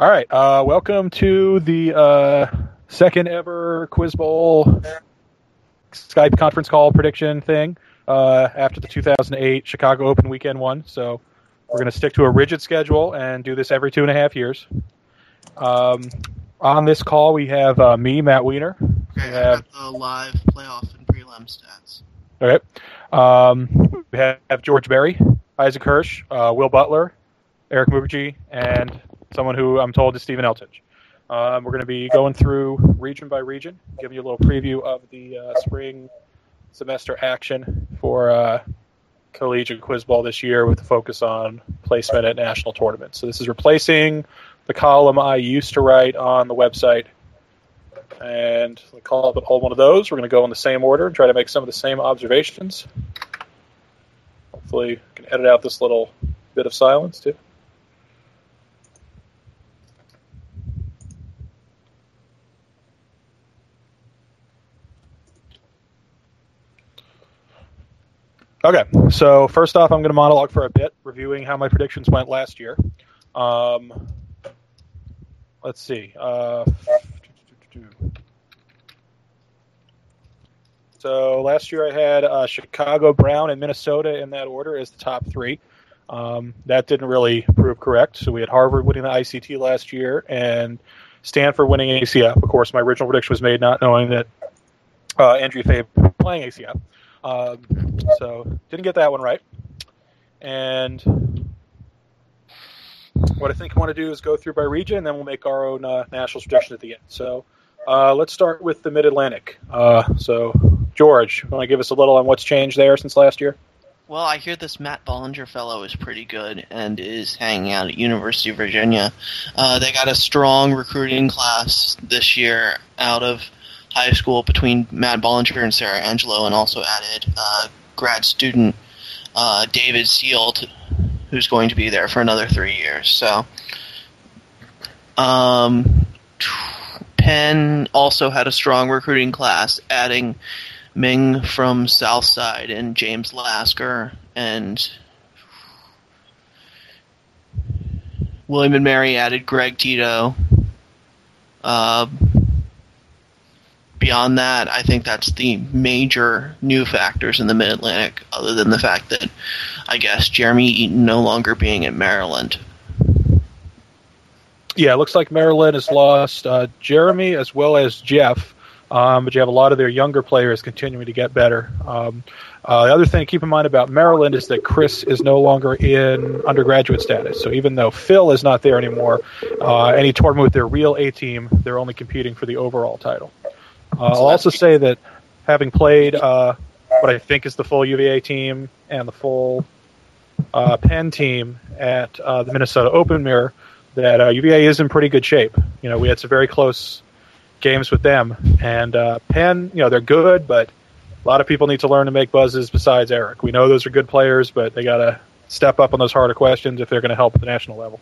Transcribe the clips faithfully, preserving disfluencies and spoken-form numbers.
All right. Uh, welcome to the uh, second ever Quiz Bowl Skype conference call prediction thing uh, after the two thousand eight Chicago Open Weekend one. So we're going to stick to a rigid schedule and do this every two and a half years. Um, on this call, we have uh, me, Matt Weiner. Okay, we I have got the live playoff and prelim stats. Okay. Um, we have George Berry, Isaac Hirsch, uh, Will Butler, Eric Mukherjee, and someone who I'm told is Stephen Eltich. Um, we're going to be going through region by region, giving you a little preview of the uh, spring semester action for uh, collegiate quiz ball this year with a focus on placement at national tournaments. So this is replacing the column I used to write on the website. And we call up all one of those. We're going to go in the same order and try to make some of the same observations. Hopefully, we can edit out this little bit of silence, too. Okay, so first off, I'm going to monologue for a bit, reviewing how my predictions went last year. Um, let's see. Uh, so last year I had uh, Chicago, Brown, and Minnesota in that order as the top three. Um, that didn't really prove correct. So we had Harvard winning the I C T last year and Stanford winning A C F. Of course, my original prediction was made not knowing that uh, Andrea Faye was playing A C F. Um, so didn't get that one right. And what I think I want to do is go through by region, and then we'll make our own uh, national prediction at the end. So uh, let's start with the Mid-Atlantic. Uh, so George, you want to give us a little on what's changed there since last year? Well, I hear this Matt Bollinger fellow is pretty good and is hanging out at University of Virginia. Uh, they got a strong recruiting class this year out of high school between Matt Bollinger and Sarah Angelo, and also added uh, grad student uh, David Seald, who's going to be there for another three years. So, um, Penn also had a strong recruiting class, adding Ming from Southside and James Lasker, and William and Mary added Greg Tito. Uh, Beyond that, I think that's the major new factors in the Mid-Atlantic, other than the fact that, I guess, Jeremy Eaton no longer being at Maryland. Yeah, it looks like Maryland has lost uh, Jeremy as well as Jeff, um, but you have a lot of their younger players continuing to get better. Um, uh, the other thing to keep in mind about Maryland is that Chris is no longer in undergraduate status. So even though Phil is not there anymore, uh, any tournament with their real A team, they're only competing for the overall title. Uh, I'll also say that having played uh, what I think is the full U V A team and the full uh, Penn team at uh, the Minnesota Open Mirror, that uh, U V A is in pretty good shape. You know, we had some very close games with them, and uh, Penn, you know, they're good, but a lot of people need to learn to make buzzes besides Eric. We know those are good players, but they got to step up on those harder questions if they're going to help at the national level.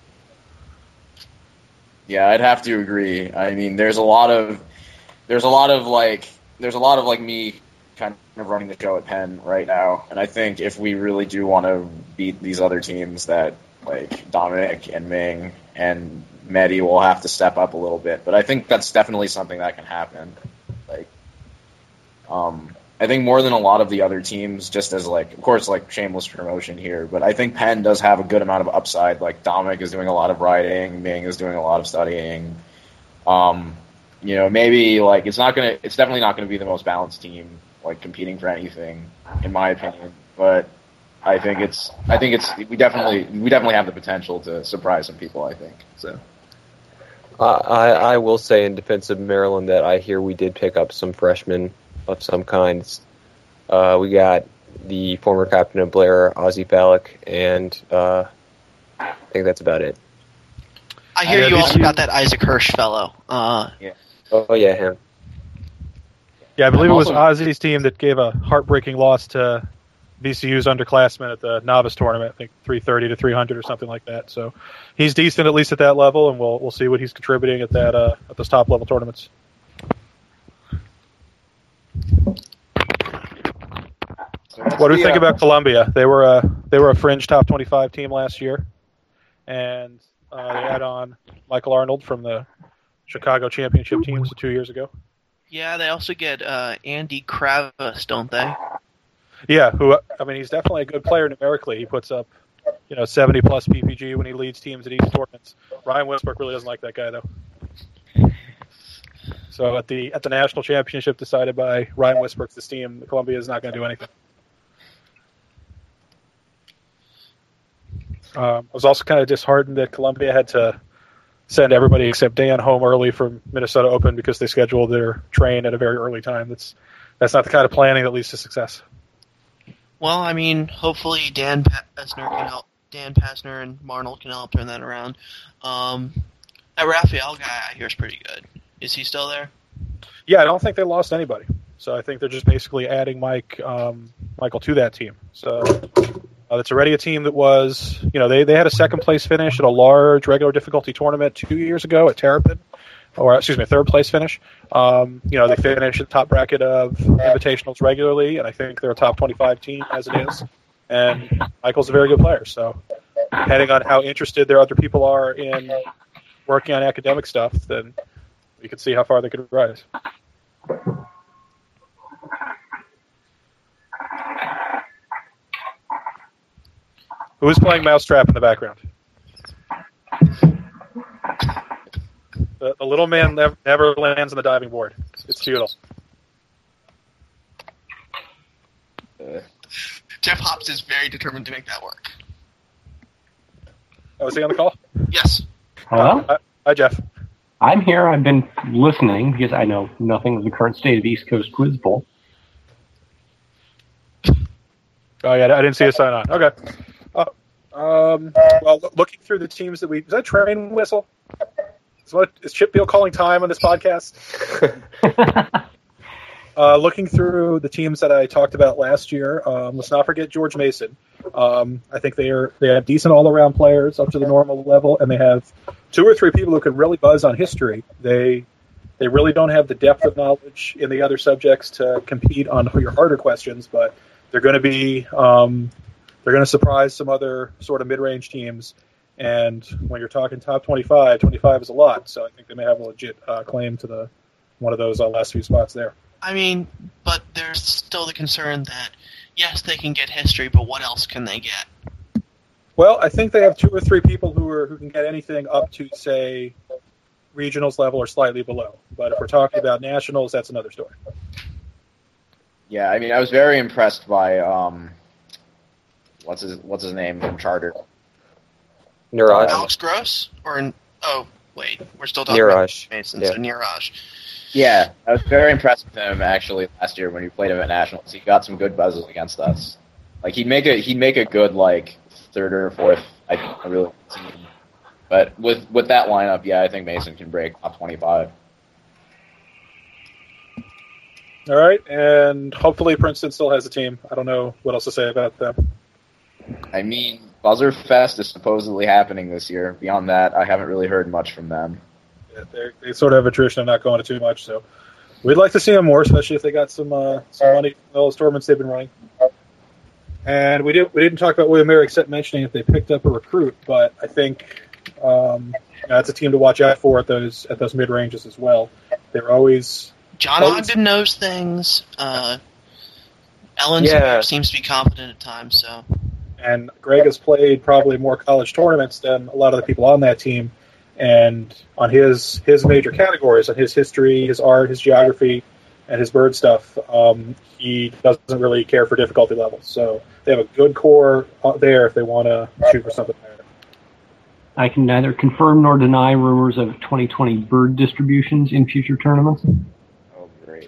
Yeah, I'd have to agree. I mean, there's a lot of There's a lot of like, there's a lot of like me kind of running the show at Penn right now, and I think if we really do want to beat these other teams, that like Dominic and Ming and Mehdi will have to step up a little bit. But I think that's definitely something that can happen. Like, um, I think more than a lot of the other teams, just as like, of course, like shameless promotion here, but I think Penn does have a good amount of upside. Like Dominic is doing a lot of writing, Ming is doing a lot of studying. Um. You know, maybe like it's not gonna. It's definitely not gonna be the most balanced team, like competing for anything, in my opinion. But I think it's. I think it's. We definitely. We definitely have the potential to surprise some people. I think so. Uh, I I will say in defense of Maryland that I hear we did pick up some freshmen of some kinds. Uh, we got the former captain of Blair, Ozzie Fallick, and uh, I think that's about it. I hear Yeah, you did also you- got that Isaac Hirsch fellow. Uh, Yeah. Oh yeah, him. Yeah, I believe I'm it was also- Ozzy's team that gave a heartbreaking loss to V C U's underclassmen at the novice tournament. I think three thirty to three hundred or something like that. So he's decent at least at that level, and we'll we'll see what he's contributing at that uh, at those top level tournaments. What do we think about Columbia? They were a they were a fringe top twenty-five team last year, and uh, they add on Michael Arnold from the Chicago championship teams two years ago. Yeah, they also get uh, Andy Kravis, don't they? Yeah, who I mean, he's definitely a good player numerically. He puts up, you know, seventy plus P P G when he leads teams at each tournament. Ryan Westbrook really doesn't like that guy though. So at the at the national championship decided by Ryan Westbrook's team, Columbia is not going to do anything. Um, I was also kind of disheartened that Columbia had to send everybody except Dan home early from Minnesota Open because they scheduled their train at a very early time. That's that's not the kind of planning that leads to success. Well, I mean, hopefully Dan Passner can help. Dan Passner and Marnold can help turn that around. Um, that Raphael guy I hear is pretty good. Is he still there? Yeah, I don't think they lost anybody. So I think they're just basically adding Mike um, Michael to that team. So uh, it's already a team that was, you know, they, they had a second place finish at a large regular difficulty tournament two years ago at Terrapin, or excuse me, third place finish. Um, you know, they finished in the top bracket of invitationals regularly, and I think they're a top twenty-five team as it is. And Michael's a very good player. So depending on how interested their other people are in working on academic stuff, then we could see how far they could rise. Who is playing Mousetrap in the background? The, the little man never, never lands on the diving board. It's futile. Uh, Jeff Hobbs is very determined to make that work. Oh, is he on the call? Yes. Hello? Hi, hi, Jeff. I'm here. I've been listening because I know nothing of the current state of East Coast Quiz Bowl. Oh, yeah, I didn't see a sign on. Okay. Uh, um, well, looking through the teams that we... Is that train whistle? Is, what, is Chip Beal calling time on this podcast? uh, looking through the teams that I talked about last year, um, let's not forget George Mason. Um, I think they are they have decent all-around players up to the normal level, and they have two or three people who can really buzz on history. They they really don't have the depth of knowledge in the other subjects to compete on your harder questions, but they're going to be um, they're going to surprise some other sort of mid-range teams. And when you're talking top twenty-five, twenty-five is a lot, so I think they may have a legit uh, claim to the one of those uh, last few spots there. I mean, but there's still the concern that, yes, they can get history, but what else can they get? Well, I think they have two or three people who are who can get anything up to, say, regionals level or slightly below. But if we're talking about nationals, that's another story. Yeah, I mean, I was very impressed by um, what's his what's his name from Charter. Niraj. Alex Gross? Or, oh, wait, we're still talking Niraj. about Mason, Yeah. so Niraj. Yeah, I was very impressed with him actually last year when we played him at nationals. He got some good buzzes against us. Like he'd make a he'd make a good like third or fourth. I, I really, but with with that lineup, yeah, I think Mason can break top twenty-five. All right, and hopefully Princeton still has a team. I don't know what else to say about them. I mean, Buzzer Fest is supposedly happening this year. Beyond that, I haven't really heard much from them. Yeah, they sort of have a tradition of not going to too much, so we'd like to see them more, especially if they got some uh, some money from those tournaments they've been running. And we didn't we didn't talk about William Mary except mentioning if they picked up a recruit, but I think um, you know, that's a team to watch out for at those at those mid ranges as well. They're always John always, Ogden knows things. Uh, Ellen Yeah. seems to be competent at times, so. and Greg has played probably more college tournaments than a lot of the people on that team. And on his his major categories, on his history, his art, his geography, and his bird stuff, um, he doesn't really care for difficulty levels. So they have a good core there if they want to shoot for something higher. I can neither confirm nor deny rumors of twenty twenty bird distributions in future tournaments. Oh, great.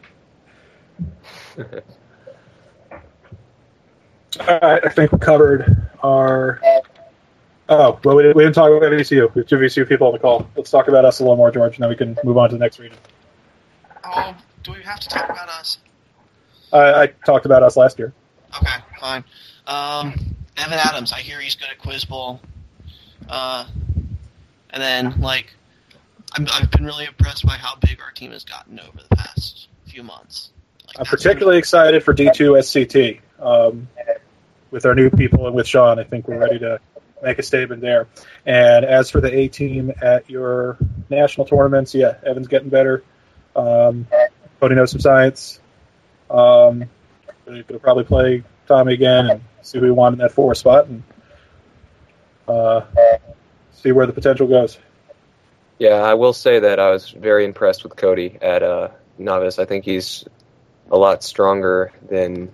All right, I think we covered our... Oh, well, we didn't, we didn't talk about V C U. We have two V C U people on the call. Let's talk about us a little more, George, and then we can move on to the next region. Oh, do we have to talk about us? Uh, I talked about us last year. Okay, fine. Um, Evan Adams, I hear he's good at Quiz Bowl. Uh, and then, like, I'm, I've been really impressed by how big our team has gotten over the past few months. Like, I'm that's particularly excited for D two S C T. Um, with our new people and with Sean, I think we're ready to make a statement there. And as for the A team at your national tournaments, yeah, Evan's getting better. Um, Cody knows some science. Um, we're going to probably play Tommy again and see who we want in that four spot and uh, see where the potential goes. Yeah, I will say that I was very impressed with Cody at uh, novice. I think he's a lot stronger than.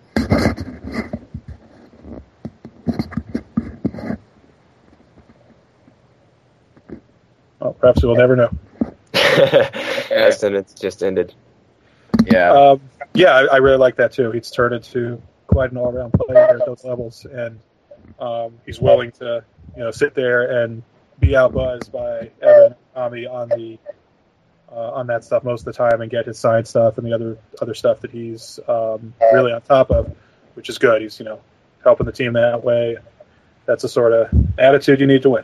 Well, perhaps we'll never know. As in it's just ended. Yeah. Um, yeah, I, I really like that too. He's turned into quite an all-around player at those levels, and um, he's willing to, you know, sit there and be outbuzzed by Evan, Tommy on the uh, on that stuff most of the time, and get his side stuff and the other other stuff that he's um, really on top of, which is good. He's, you know, helping the team that way. That's the sort of attitude you need to win.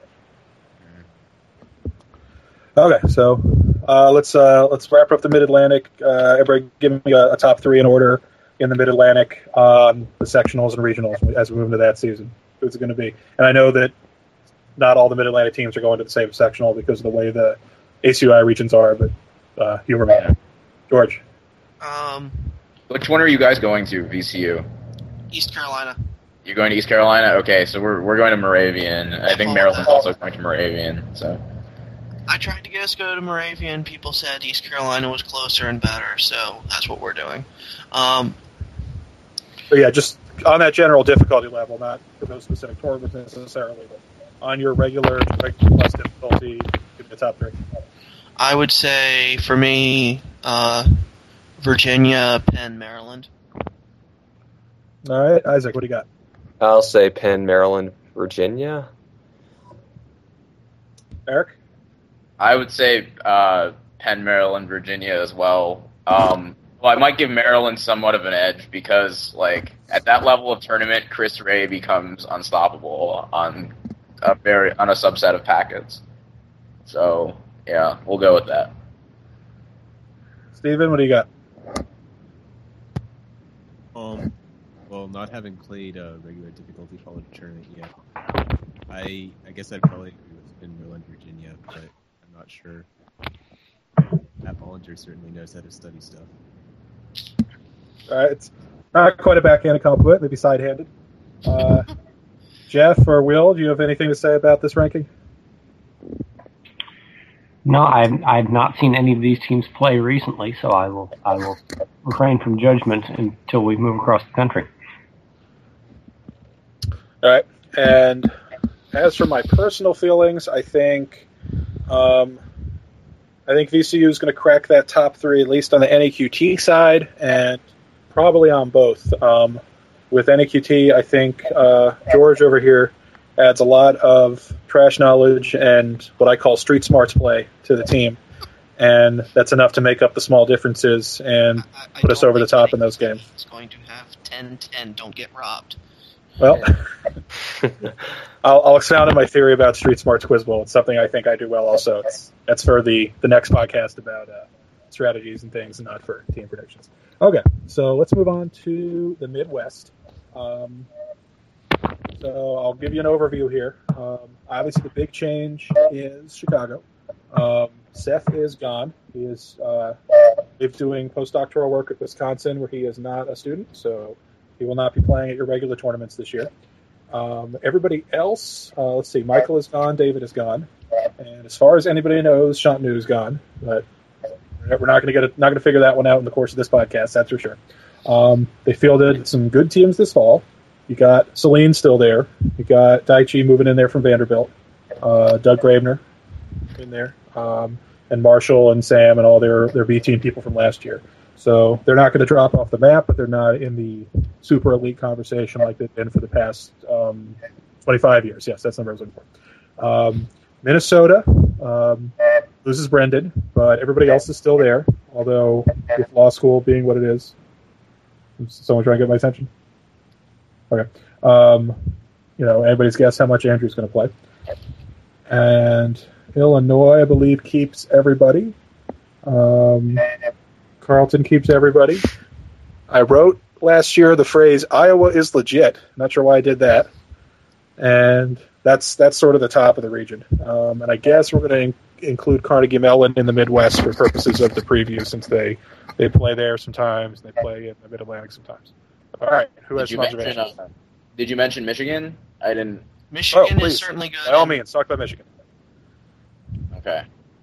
Okay, so uh, let's uh, let's wrap up the Mid-Atlantic. Uh, everybody give me a, a top three in order in the Mid-Atlantic, um, the sectionals and regionals as we move into that season. Who's it going to be? And I know that not all the Mid-Atlantic teams are going to the same sectional because of the way the A C U I regions are, but uh, humor me. George. Um, Which one are you guys going to, V C U? East Carolina. You're going to East Carolina? Okay, so we're we're going to Moravian. I think Maryland's also going to Moravian, so... I tried to get us to go to Moravian. People said East Carolina was closer and better, so that's what we're doing. Um, But yeah, just on that general difficulty level, not for those specific tournaments necessarily, but on your regular, regular plus difficulty, give me the top three. I would say, for me, uh, Virginia, Penn, Maryland. All right, Isaac, what do you got? I'll say Penn, Maryland, Virginia. Eric? I would say uh, Penn, Maryland, Virginia as well. Um, well, I might give Maryland somewhat of an edge because, like, at that level of tournament, Chris Ray becomes unstoppable on a very on a subset of packets. So, yeah, we'll go with that. Steven, what do you got? Um, well, not having played a regular difficulty college tournament yet, I I guess I'd probably agree with Penn, Maryland, Virginia, but I'm not sure. Matt Bollinger certainly knows how to study stuff. All right, it's not quite a backhanded compliment, maybe side-handed. Uh, Jeff or Will, do you have anything to say about this ranking? No, I've I've not seen any of these teams play recently, so I will I will refrain from judgment until we move across the country. All right, and as for my personal feelings, I think um, I think V C U is going to crack that top three, at least on the N A Q T side, and probably on both. Um, with N A Q T, I think uh, George over here adds a lot of trash knowledge and what I call street smarts play to the team, and that's enough to make up the small differences and I, I put us over the top in those games. It's going to have ten ten. Don't get robbed. Well, I'll, I'll expound on my theory about Street Smarts Quiz Bowl. It's something I think I do well also. It's, that's for the, the next podcast about uh, strategies and things and not for team predictions. Okay, so let's move on to the Midwest. Um, so I'll give you an overview here. Um, obviously, the big change is Chicago. Um, Seth is gone. He is uh, doing postdoctoral work at Wisconsin where he is not a student, so he will not be playing at your regular tournaments this year. Um, everybody else, uh, let's see, Michael is gone, David is gone, and as far as anybody knows, Shantanu is gone. But we're not going to get it, not going to figure that one out in the course of this podcast, that's for sure. Um, they fielded some good teams this fall. You got Celine still there. You got Daichi moving in there from Vanderbilt. Uh, Doug Gravener in there, um, and Marshall and Sam and all their their B team people from last year. So they're not going to drop off the map, but they're not in the super elite conversation like they've been for the past um, twenty-five years. Yes, that's the number I was looking for. Um, Minnesota um, loses Brendan, but everybody else is still there, although with law school being what it is. Is someone trying to get my attention? Okay. Um, you know, anybody's guess how much Andrew's going to play. And Illinois, I believe, keeps everybody. Um, Carleton keeps everybody. I wrote last year the phrase, Iowa is legit. Not sure why I did that. And that's that's sort of the top of the region. Um, and I guess we're going to in- include Carnegie Mellon in the Midwest for purposes of the preview, since they, they play there sometimes, and they play in the Mid-Atlantic sometimes. All right, who has Did you some mention? observations? Uh, did you mention Michigan? I didn't. Michigan Oh, please. is certainly good. By all and means, talk about Michigan. Okay.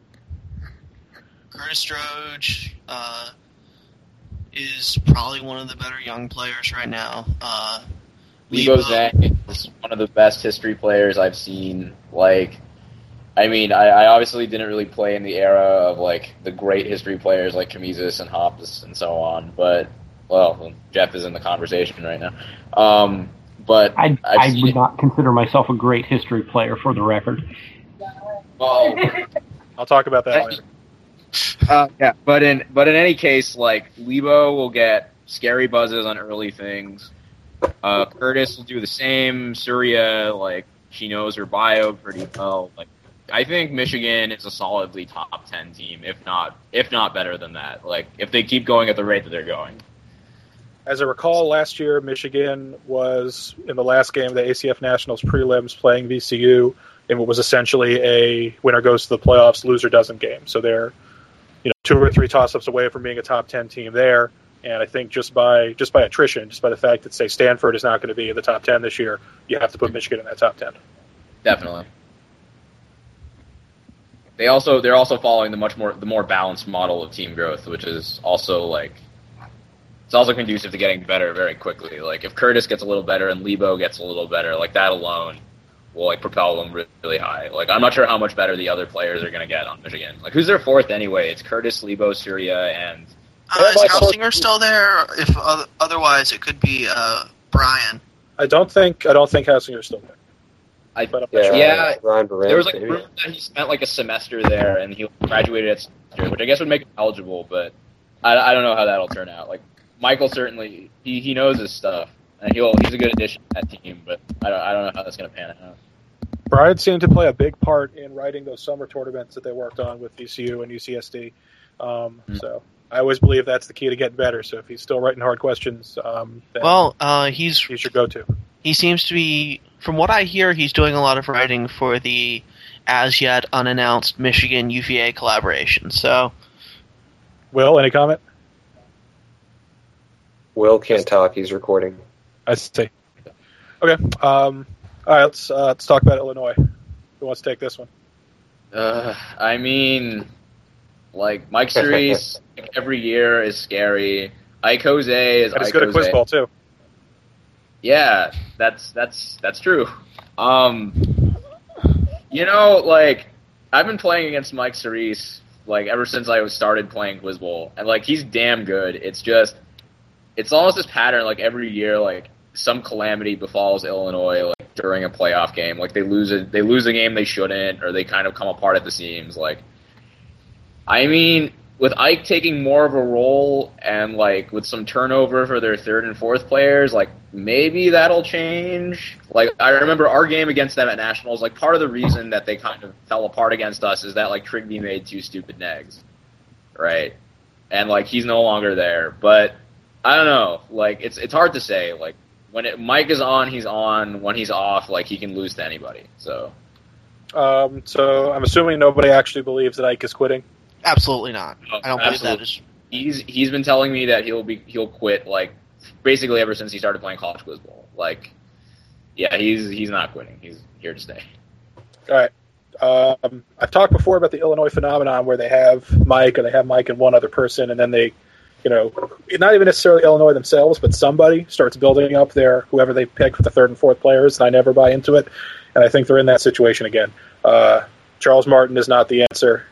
Curtis Stroge uh, is probably one of the better young players right now. Uh, Lebo Lebo- Zhang is one of the best history players I've seen. Like, I mean, I, I obviously didn't really play in the era of like the great history players like Kamizis and Hoppus and so on. But well, Jeff is in the conversation right now. Um, but I, I've I seen would it- not consider myself a great history player, for the record. well, I'll talk about that later. Uh, yeah, but in but in any case, like Lebo will get scary buzzes on early things. Uh, Curtis will do the same. Surya, like she knows her bio pretty well. Like I think Michigan is a solidly top ten team, if not if not better than that. Like if they keep going at the rate that they're going. As I recall, last year Michigan was in the last game of the A C F Nationals prelims playing V C U, and it was essentially a winner goes to the playoffs, loser doesn't game. So they're, you know, two or three toss-ups away from being a top ten team there. And I think just by just by attrition, just by the fact that say Stanford is not going to be in the top ten this year, you have to put Michigan in that top ten. Definitely. They also they're also following the much more the more balanced model of team growth, which is also like it's also conducive to getting better very quickly. Like if Curtis gets a little better and Lebo gets a little better, like that alone will like propel them really, really high. Like I'm not sure how much better the other players are going to get on Michigan. Like who's their fourth anyway? It's Curtis, Lebo, Surya, and Uh, is Hausinger still there? If uh, otherwise, it could be uh, Brian. I don't think I don't think Hassinger's still there. I But I'm not Yeah, sure. Yeah, Ryan Barant, there was like maybe. rumor that he spent like a semester there and he graduated at semester, which I guess would make him eligible, but I, I don't know how that'll turn out. Like Michael certainly he, he knows his stuff and he'll he's a good addition to that team, but I don't I don't know how that's going to pan out. Brian seemed to play a big part in writing those summer tournaments that they worked on with V C U and U C S D. Um, Mm. So I always believe that's the key to getting better. So if he's still writing hard questions, um, then Well, uh, he's he's your go-to. he seems to be, from what I hear, he's doing a lot of writing for the as yet unannounced Michigan U V A collaboration. So Will, any comment? Will can't talk. He's recording. I see. Okay. Um, all right. Let's uh, let's talk about Illinois. Who wants to take this one? Uh, I mean, like Mike Cerise like, every year is scary. Ike Jose is And he's Ike good at quiz Jose. ball too. Yeah, that's that's that's true. Um, you know, like I've been playing against Mike Cerise like ever since I was started playing Quiz Bowl, and like he's damn good. It's just, it's almost this pattern. Like every year, like some calamity befalls Illinois like during a playoff game. Like they lose a they lose a game they shouldn't, or they kind of come apart at the seams. Like, I mean, with Ike taking more of a role and like with some turnover for their third and fourth players, like maybe that'll change. Like I remember our game against them at Nationals, like part of the reason that they kind of fell apart against us is that like Trigby made two stupid negs. Right? And like he's no longer there. But I don't know. Like it's it's hard to say. Like when it, Mike is on, he's on. When he's off, like he can lose to anybody. So Um, so I'm assuming nobody actually believes that Ike is quitting. absolutely not. Oh, I don't believe absolutely. that is. he's he's been telling me that he'll be he'll quit like basically ever since he started playing college quiz bowl. Like, yeah, he's he's not quitting. He's here to stay. All right. Um, I've talked before about the Illinois phenomenon where they have Mike or they have Mike and one other person, and then they, you know, not even necessarily Illinois themselves, but somebody starts building up their whoever they pick for the third and fourth players, and I never buy into it. And I think they're in that situation again. Uh, Charles Martin is not the answer.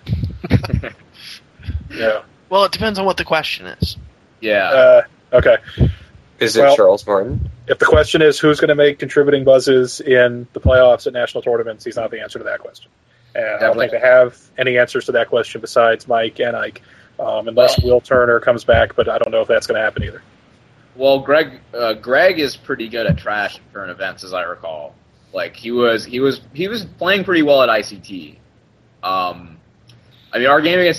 Yeah. Well, it depends on what the question is. Yeah. Uh, okay. Is it Well- Charles Martin? If the question is who's going to make contributing buzzes in the playoffs at national tournaments, he's not the answer to that question. And I don't Definitely. think they have any answers to that question besides Mike and Ike, um, unless Will Turner comes back, but I don't know if that's going to happen either. Well, Greg uh, Greg is pretty good at trash at current events, as I recall. Like he was he was he was playing pretty well at I C T. Um, I mean, our game against